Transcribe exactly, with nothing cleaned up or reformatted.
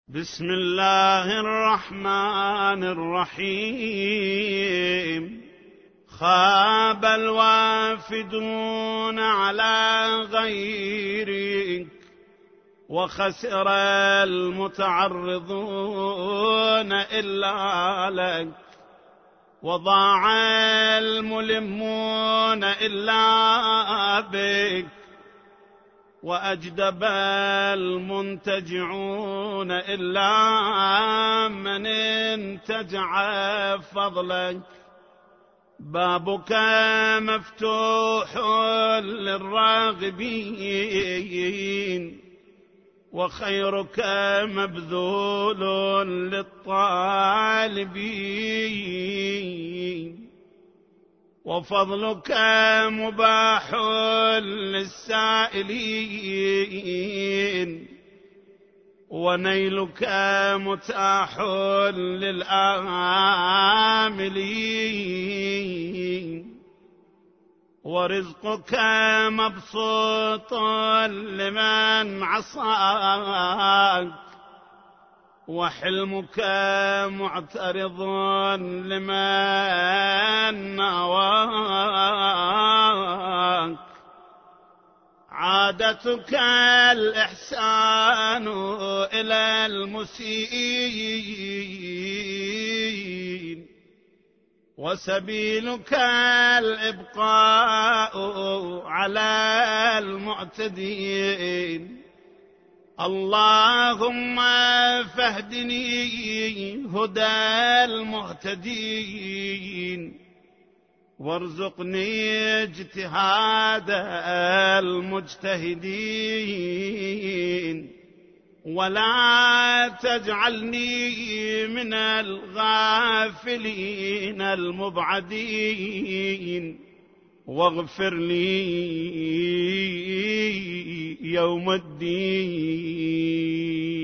بسم الله الرحمن الرحيم. خاب الوافدون على غيرك، وخسر المتعرضون إلا لك، وضاع الملمون إلا بك، وأجدب المنتجعون إلا من انتجع فضلك. بابك مفتوح للراغبين، وخيرك مبذول للطالبين، وفضلك مباح للسائلين، ونيلك متاح للآملين، ورزقك مبسوط لمن عصاك، وحلمك معترض لمن نواك. عادتك الإحسان إلى المسيئين، وسبيلك الإبقاء على المعتدين. اللهم فاهدني هدى المهتدين، وارزقني اجتهاد المجتهدين، ولا تجعلني من الغافلين المبعدين، واغفر لي يوم الدين.